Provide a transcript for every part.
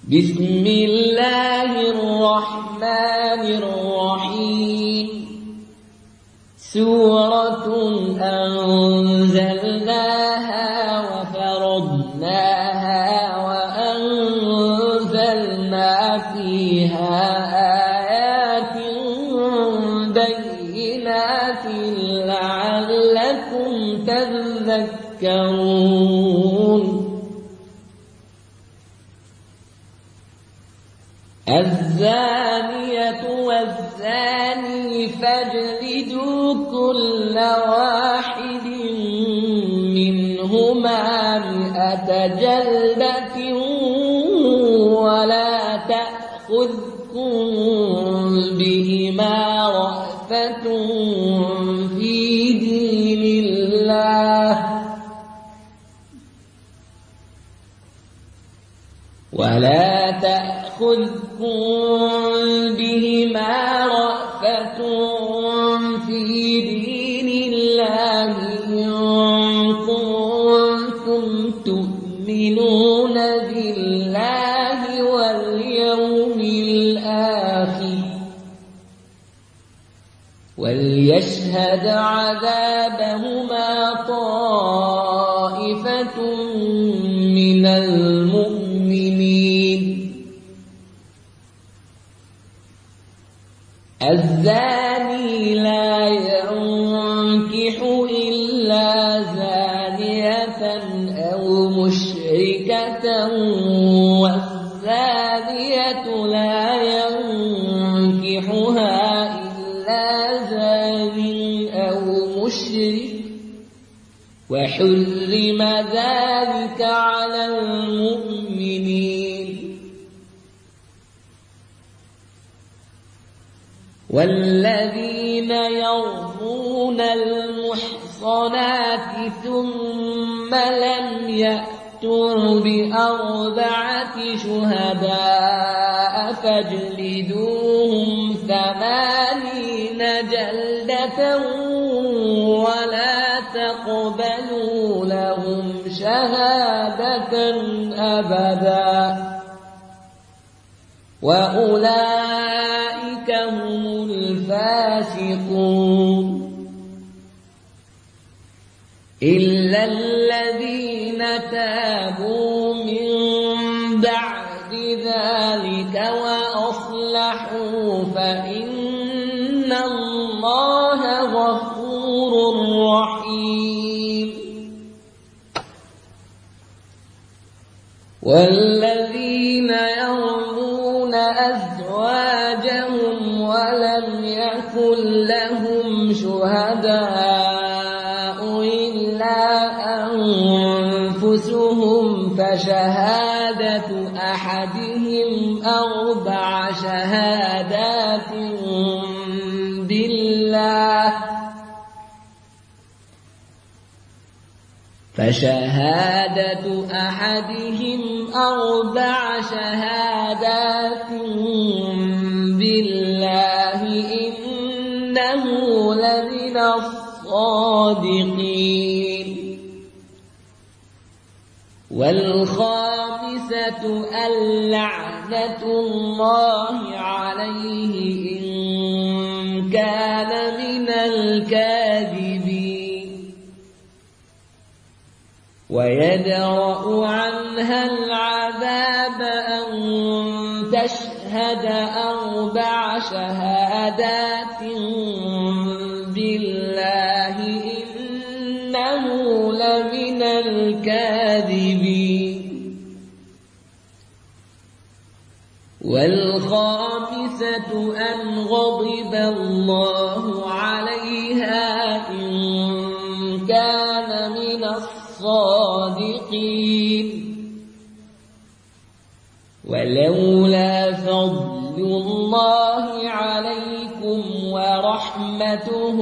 بسم الله الرحمن الرحيم سورة أنزلناها وفرضناها وأنزلنا فيها آيات بينات لعلكم تذكرون الزانية والزاني فاجلدوا كل واحد منهما 100 جلدة ولا تأخذكم بهما رأفة في دين الله بهما رأفة في دين الله إن كنتم تؤمنون بالله واليوم الآخر وليشهد عذابهما طائفة من المؤمنين الزاني لا ينكح إلا زانية أو مشركة والزانية لا ينكحها إلا زان أو مشرك وحرم ذلك على المؤمنين والذين يرمون المحصنات ثم لم يأتوا ب4 شهداء فاجلدوهم 80 جلدة ولا تقبلوا لهم شهادة أبدا وأولئك هم الفاسقون إلا الذين تابوا من بعد ذلك وأصلحوا فإن الله غفور رحيم والذين يرمون أزواجهم ولم يكن لهم شهداء إلا أنفسهم فشهادة أحدهم 4 شهادات بالله فشهادة أحدهم 4 شهادات بالله إنه لمن الصادقين والخامسة اللعنة الله عليه إن كان من الكاذبين ويدرأ عنها العذاب أن تشهد 4 شهادات بالله إنه لمن الكاذبين والخامسة أن غضب الله عليها إن كان من الصادقين ولولا فضل الله عليكم ورحمته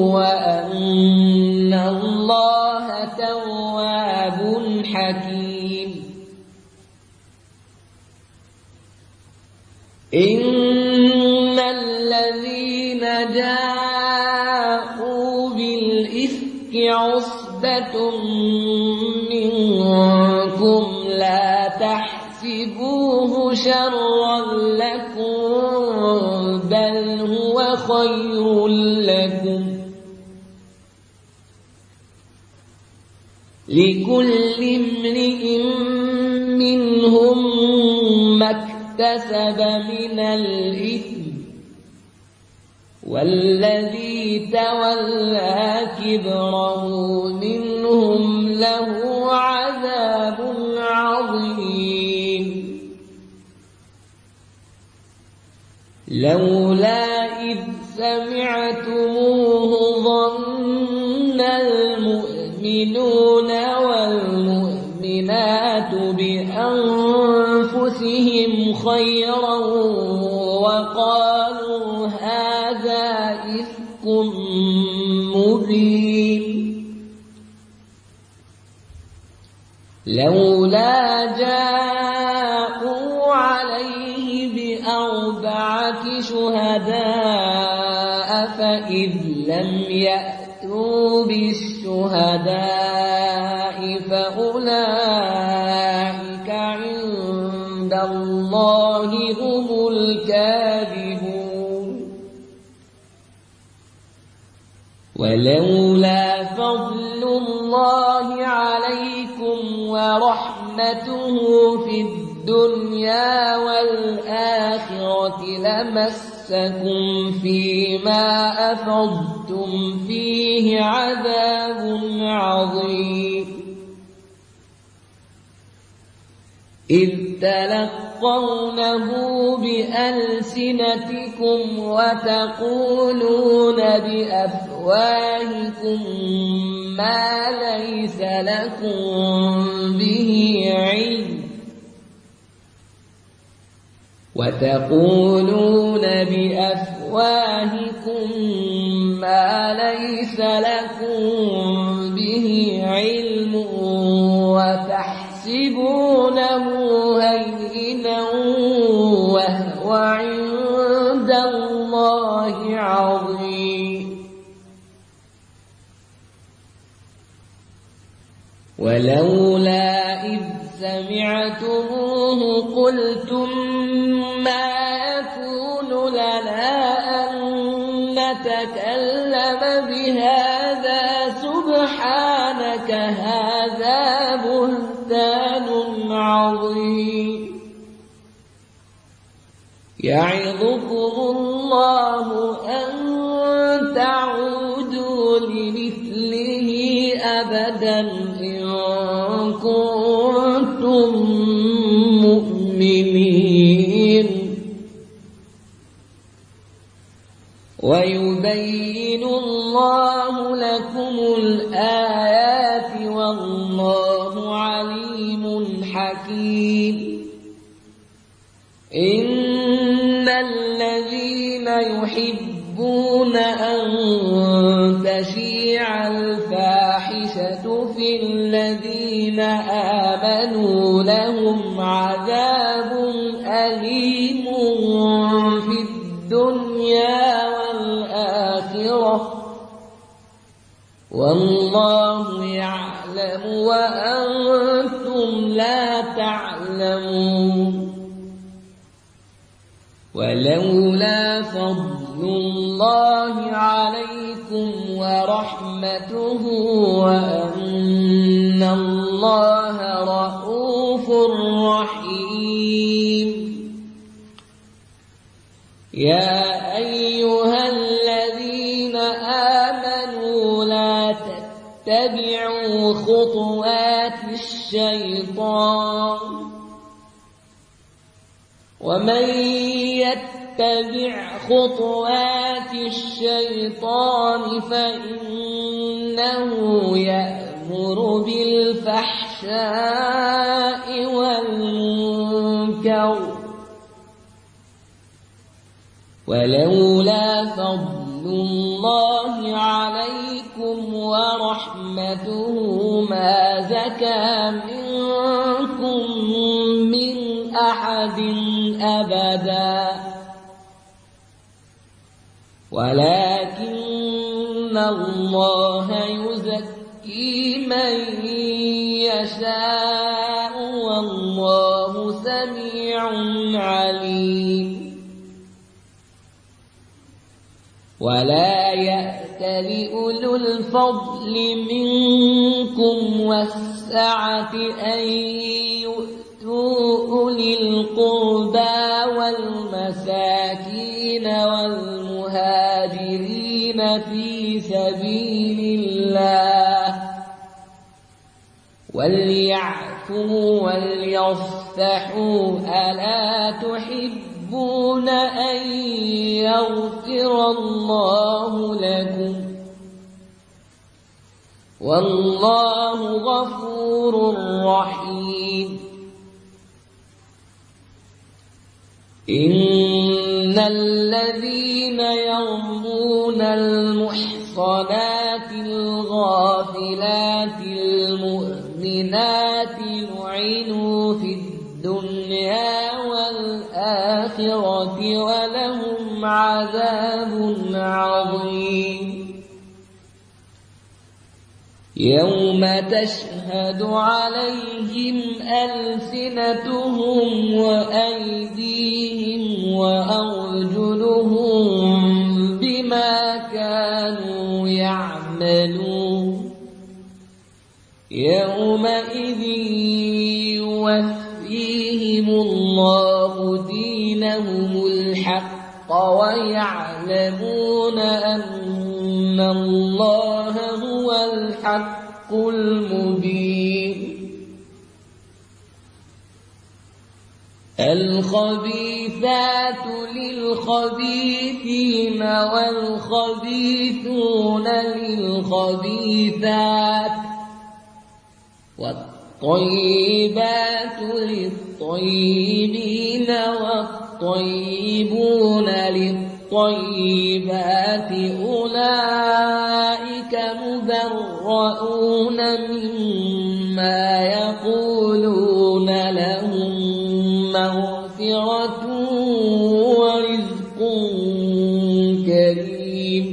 وأن الله تواب حكيم إن الذين جاءوا بالإفك عصبة منكم لا تحسبوه تحسبوه شرا لكم بل هو خير لكم لكل امرئ منهم ما اكتسب من الإثم والذي تولى كبره منهم له عذاب عظيم لولا إذ سمعتموه ظن المؤمنون والمؤمنات بأنفسهم خيرا وقالوا هذا إفك مبين لولا جاءوا عليه بأربعة شهداء فإذ لم يأتوا بالشهداء فأولئك عند الله هم الكاذبون ولولا فضل الله عليكم ورحمته في الدنيا والآخرة لمسكم فيما أفضتم فيه عذاب عظيم إذ تلقونه بألسنتكم وتقولون بأفواهكم ما ليس لكم به علم وتحسبونه هينا وهو عند الله عظيم ولولا إذ سمعتموه قلتم ما يكون لنا أن نتكلم بهذا سبحانك هذا بهتان عظيم يعظكم الله أن تعودوا لمثله أبدا إن كنتم مؤمنين ويبين الله لكم الآيات والله عليم حكيم إن الذين يحبون أن تشيع الفاحشة في الذين آمنوا لهم عذاب أليم في الدنيا والآخرة والله يعلم وأنتم لا تعلمون ولولا فضل الله عليكم ورحمته وأن الله رءوف رحيم يا أيها الذين آمنوا لا تتبعوا خطوات الشيطان ومن يتبع خطوات الشيطان فإنه يأمر بالفحشاء والمنكر ولولا فضل الله عليكم ورحمته ما زكى منكم من أحد أبدا ولكن الله يزكي من يشاء والله سميع سميع عليم ولا يأتل أولو الفضل منكم والسعة أن يؤتوا أولي القربى والمساكين والمهاجرين في سبيل الله وليعفوا وليصفحوا ألا تحبون أن يغفر الله لكم والله غفور رحيم إن الذين يرمون المحصنات الغافلات المؤمنات لعنوا في الدنيا والآخرة ولهم عذاب عظيم يوم تشهد عليهم ألسنتهم وأيديهم وأرجلهم بما كانوا يعملون يومئذ يوفيهم الله دينهم الحق ويعلمون أن الله هو الحق المبين الخبيثات للخبيثين والخبيثون للخبيثات والطيبات للطيبين والطيبون للطيبات أولئك مبرؤون مما يقولون لهم مغفرة ورزق كريم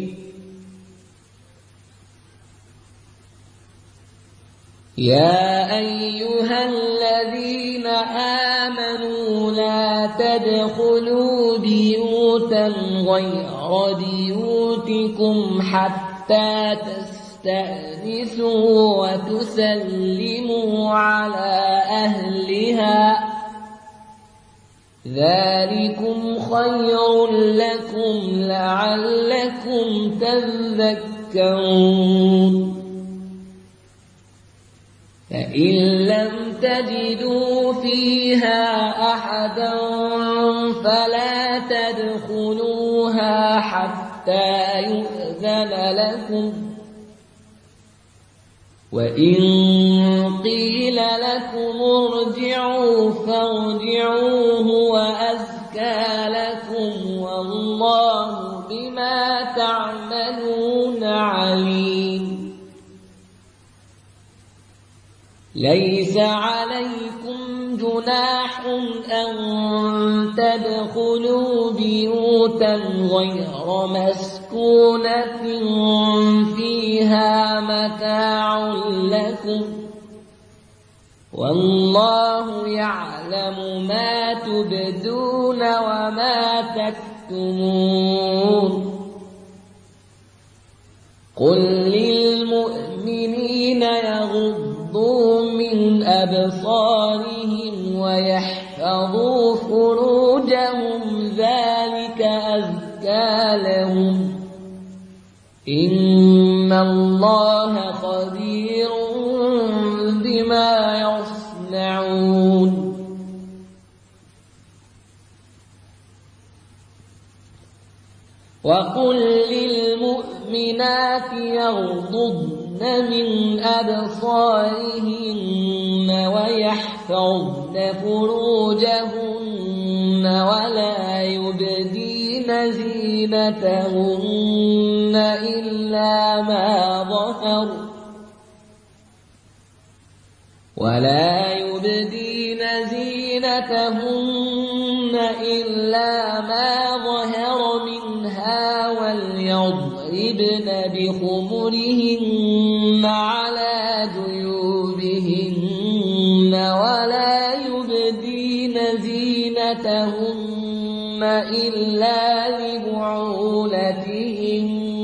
يا أيها الذين آمنوا لا تدخلوا بيوتا غير بيوتكم حتى تستأنسوا وتسلموا على أهلها ذلكم خير لكم لعلكم تذكرون فإن لم تجدوا فيها أحدا فلا تدخلوها حتى يؤذن لكم وإن قيل لكم ارجعوا فارجعوا هو أزكى لكم والله بما تعملون عليم ليس عليكم جناح أن تدخلوا بيوتا غير مسكونة فيها متاع لكم والله يعلم ما تبدون وما تكتمون قل للمؤمنين يغضوا من أبصارهم ويحفظوا فروجهم ذلك أزكى لهم إن الله خبير بما يصنعون وقل للمؤمنات يغضضن من أبصارهن ويحفظن فروجهن ولا يبدين زينتهن إلا ما ظهر منها وليضربن بخمرهن على جيوبهن ولا يبدين زينتهن زينتهن إلا لبعولتهن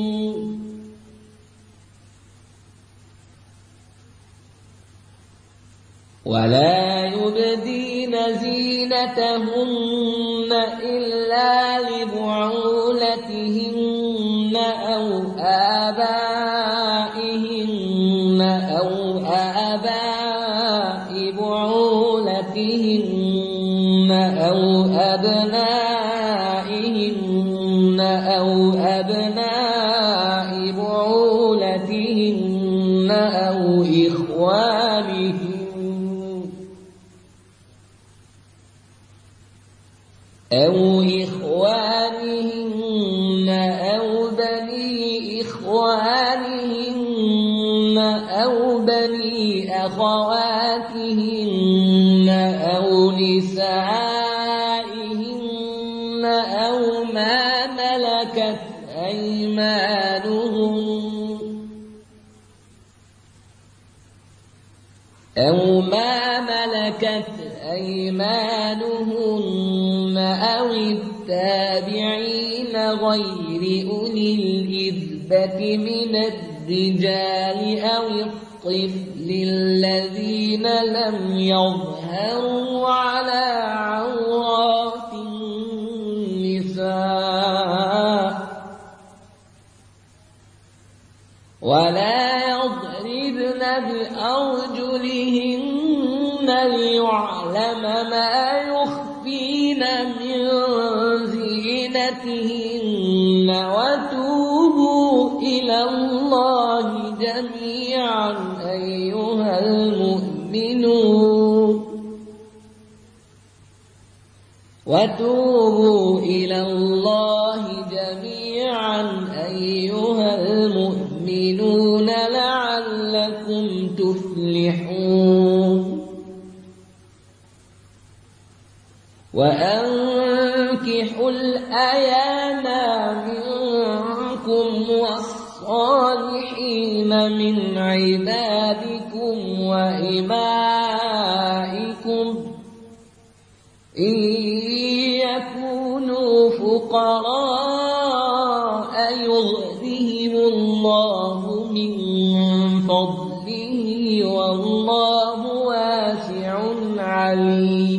ولا يبدين زينتهن إلا لبعولتهن أو آبائهن أو آباء بعولتهن أو أبنائهن أو أبناء بعولتهن أو إخوانهن أو بني إخوانهن أو بني أخواتهن أو نسائهن أو ما ملكت أيمانهن أو التابعين غير أولي الإربة من الرجال أو الطفل الذين لم يظهروا على عورات النساء ولا يضربن بأرجلهن ليعلم ما يخفين من زينتهن وتوبوا إلى الله جميعا أيها المؤمنون لعلكم تفلحون وأنكحوا الأيام منكم والصالحين من عبادكم وإمائكم إن يكونوا فقراء يغنهم الله من فضله والله واسع عليم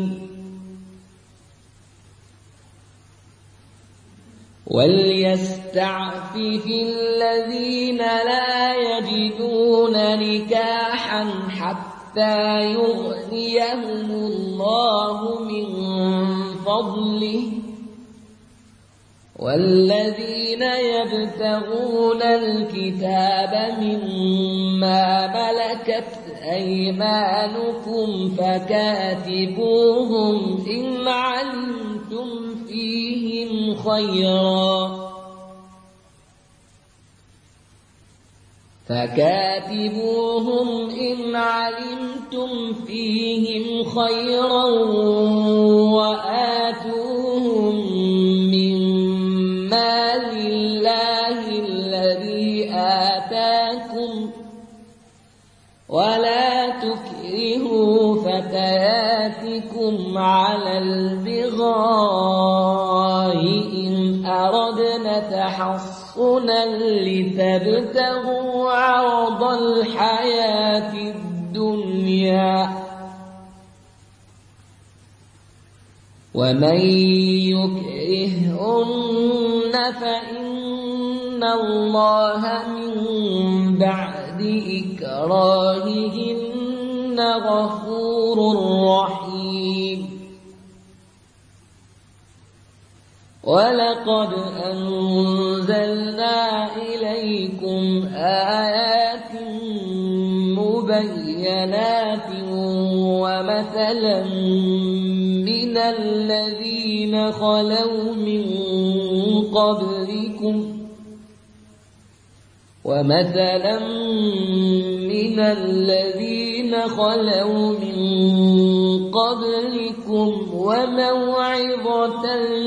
وليستعفف الذين لا يجدون نكاحا حتى يغنيهم الله من فضله والذين يبتغون الكتاب مما ملكت أيمانكم فكاتبوهم إن علمتم فيهم خيرا وآتوهم من مال الله الذي آتاكم ولا تكرهوا فتياتكم على البغاء إن أردنا تحصنا لتبتغوا عرض الحياة الدنيا ومن يكرهن فإن الله من بعد إكراههن غفور رحيم ولقد أنزلنا إليكم آيات مبينات ومثلا من الذين خلوا من قبلكم وموعظة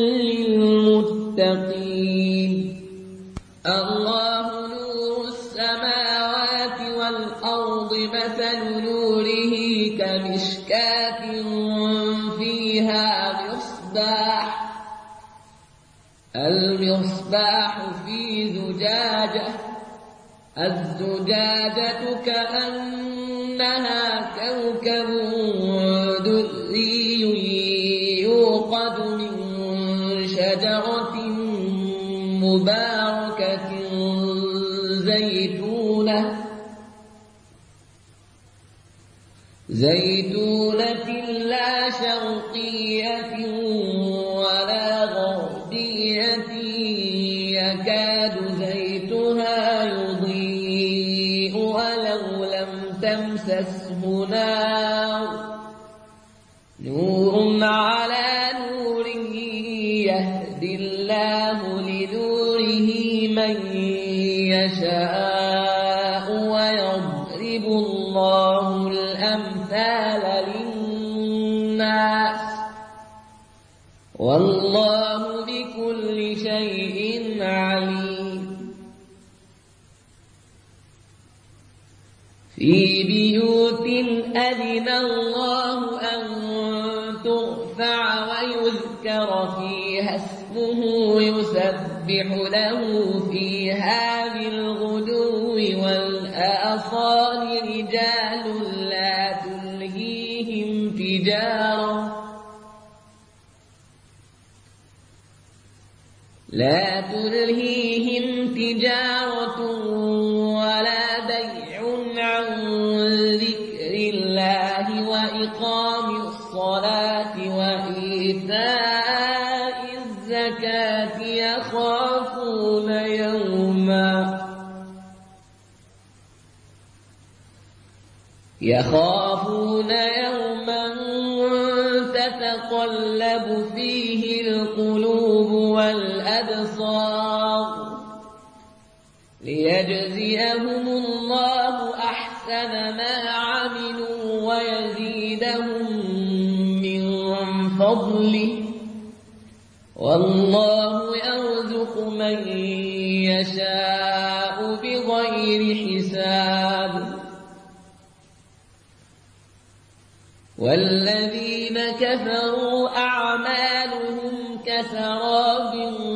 للمتقين الله نور السماوات والأرض مثل نوره كمشكاة فيها مصباح المصباح في زجاجة، الزجاجة كأنها كوكب دري يوقد من شجرة مباركة زيتونة لا شرقية ولا غربية يكاد زيتها يضيء ولو لم تمسسه نور على نور يهدي الله لنوره من يشاء ويضرب الله الأمثال للناس والله بكل شيء عليم. في بيوت أذن الله أن ترفع ويذكر فيها اسمه يسبح له فيها بالغدو والآصال رجال لا تلهيهم تجارة ولا بيع عن ذكر الله وإقام الصلاة وإيتاء الزكاة يخافون يوما تتقلب فيه القلوب والأبصار ليجزيهم الله أحسن ما عملوا ويزيدهم من فضله والله يرزق من يشاء بغير حساب. والذين كفروا أعمالهم كسراب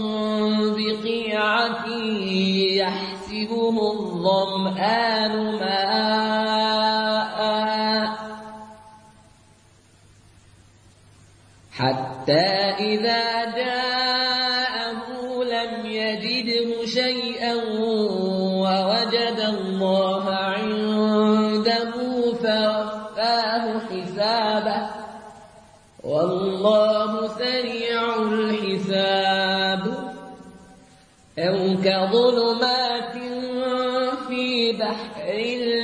بقيعة يحسبه الظمآن ماء حتى إذا جاءه لم يجده شيئا ووجد الله عنده فوفاه حسابه والله سريع الحساب. أو كظلمات في بحر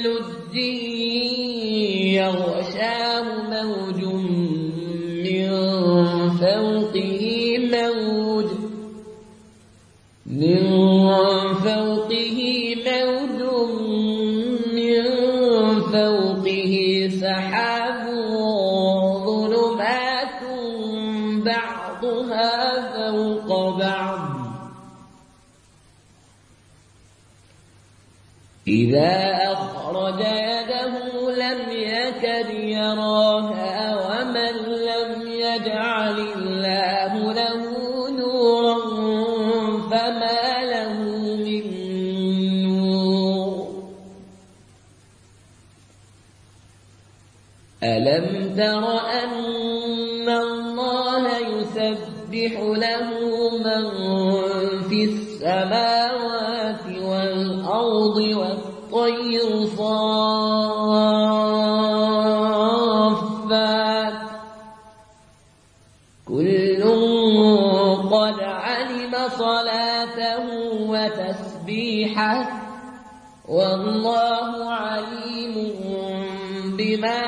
لجي يغشاه موج من فوقه سحاب ظلمات بعضها فوق بعض إذا أخرج يده لم يكد يراها ومن لم يجعل الله له نورا فما له من نور. ألم تر أن الله يسبح له من في السماوات والأرض والطير صافات كل قد علم صلاته وتسبيحه والله عليم بما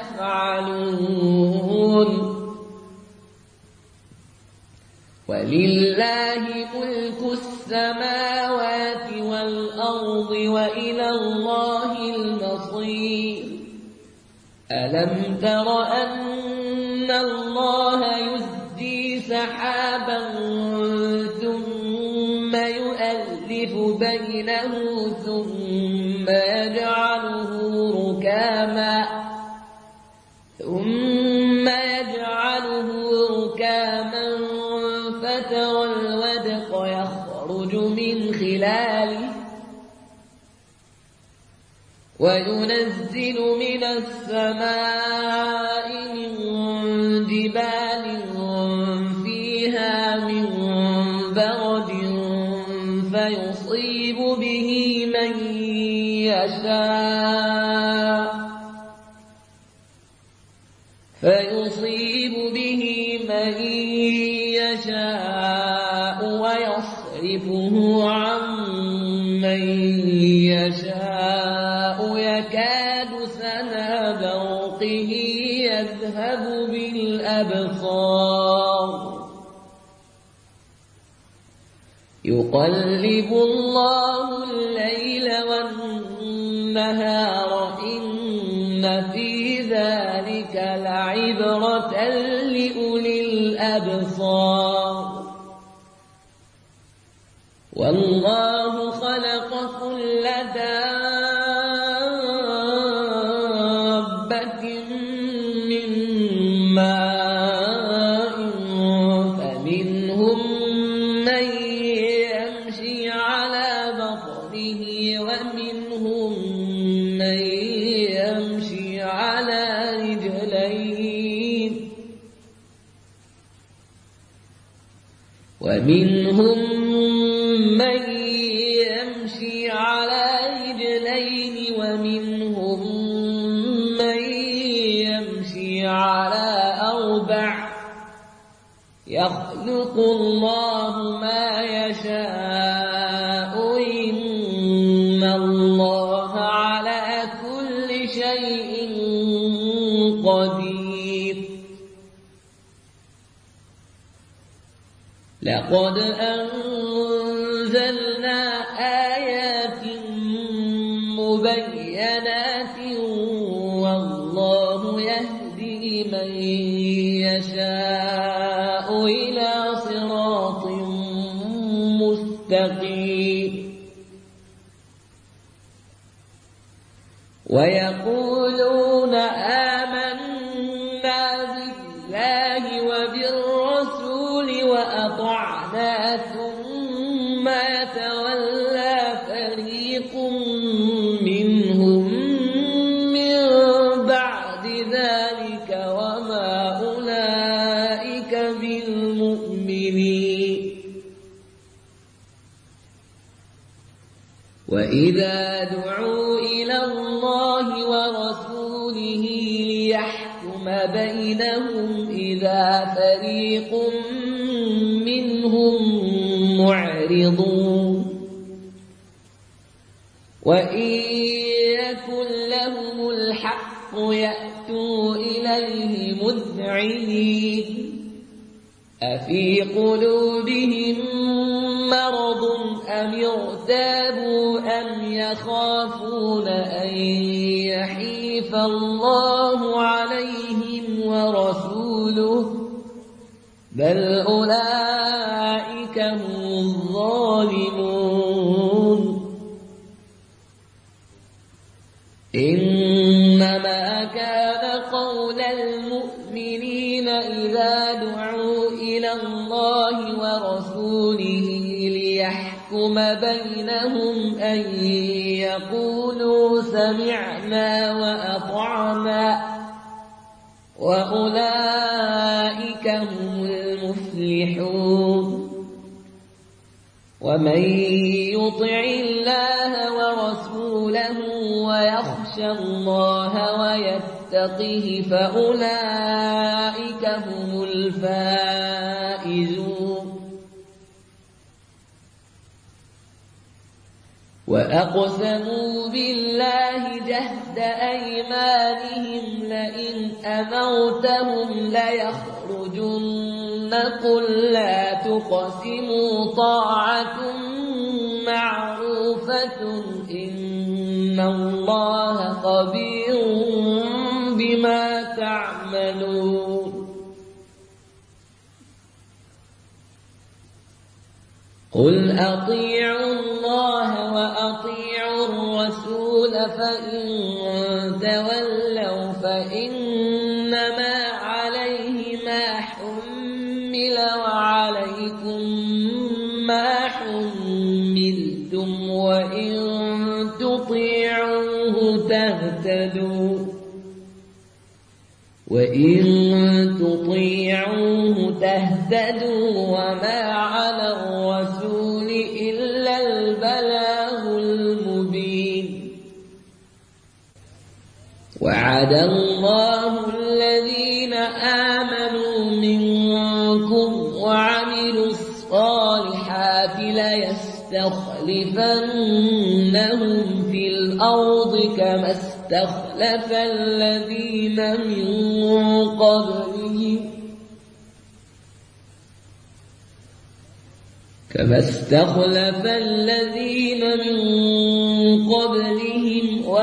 يفعلون. ولله ملك السماوات والأرض وإلى الله المصير. ألم تر أن الله يزجي سحابا ثم يؤلف بينه ثم يجعله ركاما فترى الودق يخرج من خلاله وينزل من السماء من جبال فيها من برد فيصيب به من يشاء ويصرفه عن من يشاء يكاد سنا برقه يذهب بالأبصار يقلب الله الليل والنهار إن في ذلك لعبرة لأولي الأبصار والله خلق كل دابة من ماء فمنهم من يمشي على بطنه ومنهم من يمشي على رجلين ومنهم من يمشي على أربع يخلق الله ما يشاء إن الله على كل شيء قدير لقد أنزلنا آيات مبينات والله يهدي من يشاء إلى صراط مستقيم ويقولون آمنا بالله وبالرسول وأطعنا ثم يتولى فريق منهم من بعد ذلك وما أولئك بالمؤمنين وإذا دعوا إلى الله ورسوله ليحكم بينهم إذا فريق منهم معرضون وإن يكن لهم الحق يأتوا إليه مذعنين أفي قلوبهم مرض أم ارتابوا أم يخافون أن يحيف الله عليهم ورسوله بل أولئك هم الظالمون إنما كان قول المؤمنين إذا دعوا إلى الله ورسوله ليحكم بينهم أن يقولوا سمعنا وأطعنا وأولئك هم المفلحون ومن يطع الله ورسوله ويخشى الله ويتقه فأولئك هم الفائزون وأقسموا بالله جهد أيمانهم لئن أمرتهم ليخرجن قل لا تقسموا طاعة معروفة إن الله خبير بما تعملون قل أطيعوا الله وأطيعوا الرسول فإن تولوا فإنما عليه ما حمل عليكم ما حملتم وإن تطيعوه تهتدوا وما على الرسول إلا البلاغ المبين. وعد الله الذين آمنوا منكم وعملوا الصالحات ليستخلفنهم في الأرض كما استخلف الذين من قبلهم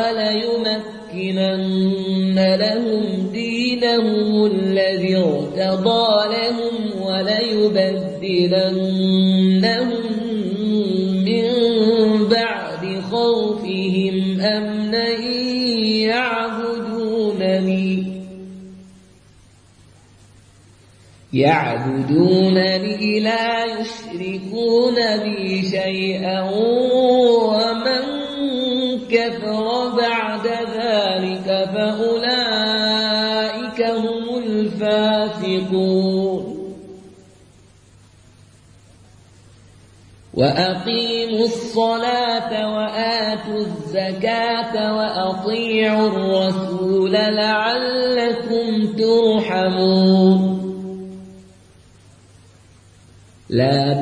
وليمكنن لهم دينهم الذي ارتضى لهم وليبدلنهم من بعد خوفهم أمنا يعبدونني لا يشركون بي شيئا ومن كفر بعد ذلك فأولئك هم الفاسقون. وأقيموا الصلاة وآتوا الزكاة وأطيعوا الرسول لعلكم ترحمون. لا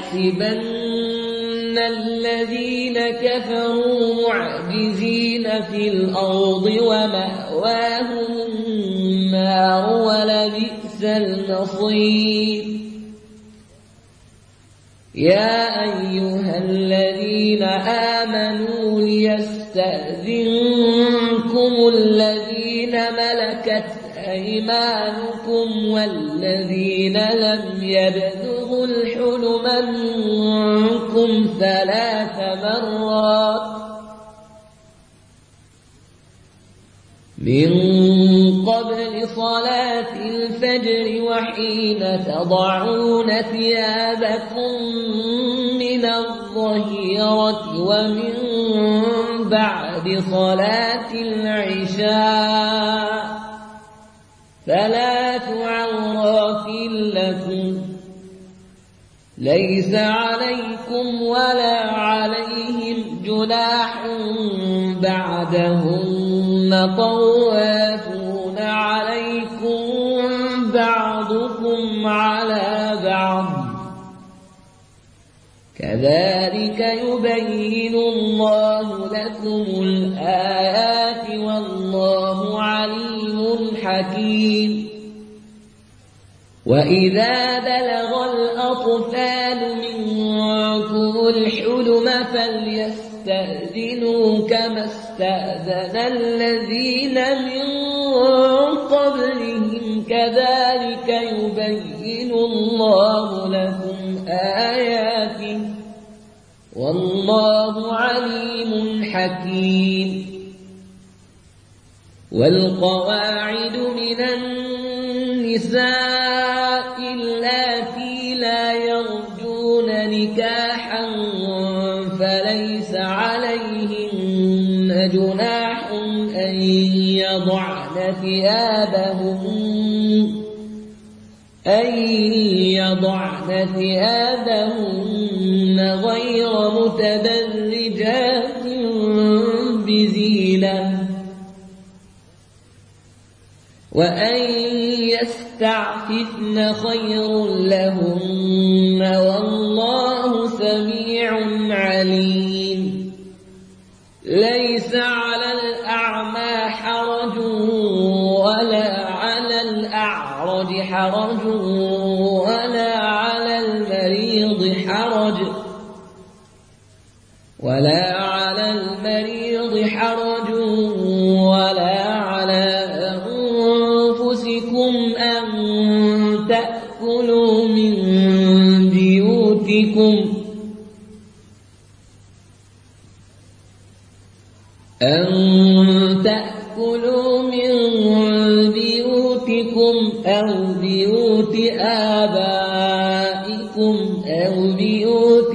تحسبن الذين كفروا معجزين في الأرض ومأواهم النار ولبئس المصير. يا أيها الذين آمنوا ليستأذنكم الذين ملكت أيمانكم والذين لم يبلغوا الحلم منكم 3 مرات من قبل صلاة الفجر وحين تضعون ثيابكم من الظهيرة ومن بعد صلاة العشاء 3 عورات لكم ليس عليكم ولا عليهم جناح بعدهن طوافون عليكم بعضكم على بعض كذلك يبين الله لكم الآيات والله عليم حكيم. وإذا بلغ الأطفال منكم الحلم فليستأذنوا كما استأذن الذين من قبلهم كذلك يبين الله لكم آياته والله عليم حكيم. والقواعد من النساء اللاتي لا يرجون نكاحا فليس عليهن جناح أن يضعن ثيابهن غير متبرجات بزينة وأن يستعففن خير لهن والله سميع عليم. ليس على الأعمى حرج ولا على الأعرج حرج ولا على المريض حرج ولا على أنفسكم أن تأكلوا من بيوتكم أو بيوت آبائكم آبائكم أو بيوت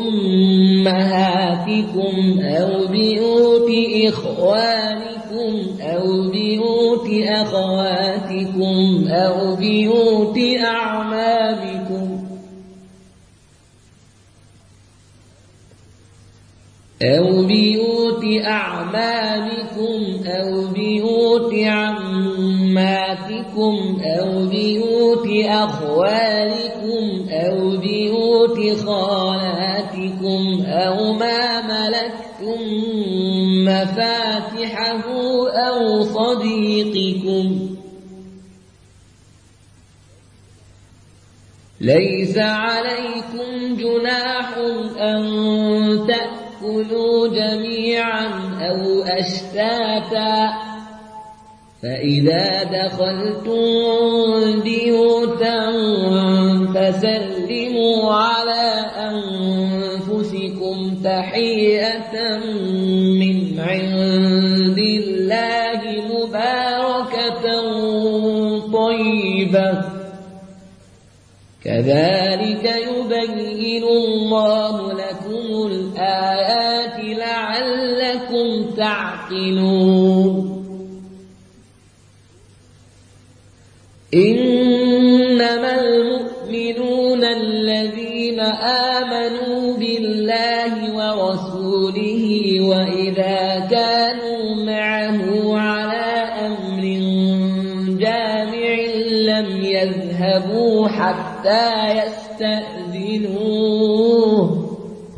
أمهاتكم أو بيوت إخوانكم أو بيوت أخواتكم أو بيوت أعمامكم أو بيوت أعمامكم أو بيوت عماتكم أو بيوت أخوالكم أو بيوت خالاتكم أو ما ملكتم مفاتحه أو صديقكم. ليس عليكم جناح أن تأكلوا جميعا أو أشتاتا، فإذا دخلتم بيوتا فسلموا على أنفسكم تحية من عند الله مباركة طيبة، كذلك يبين الله لكم الآيات لعلكم تعقلون. إنما المؤمنون الذين آمنوا بالله ورسوله وإذا كانوا معه على أمر جامع لم يذهبوا حتى يستأذنوه.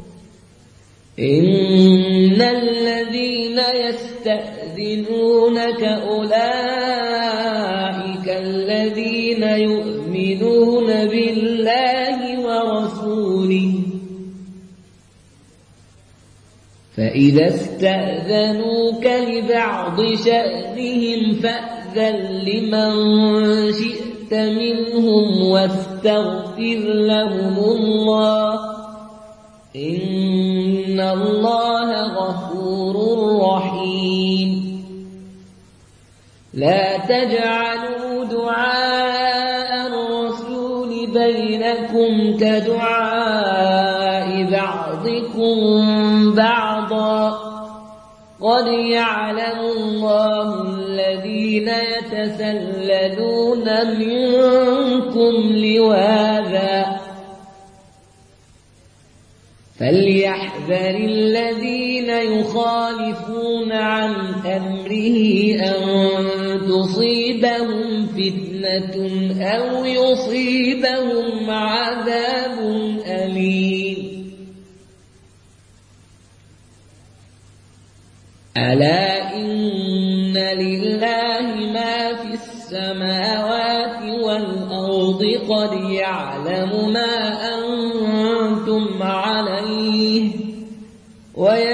إن الذين يستأذنونك أولئك الذين يؤمنون بالله ورسوله، فإذا استأذنوك لبعض شأنهم فأذن لمن شئت منهم واستغفر لهم الله، إن الله غفور رحيم. لا تجعلوا دعاء الرسول بينكم كدعاء بعضكم بعضا، قد يعلم الله الذين يتسللون منكم لواذا، فليحذر الذين يخالفون عن أمره أن تصيبهم فتنة أو يصيبهم عذاب أليم. ألا إن لله ما في السماوات والأرض، قد يعلم ما أنتم عليه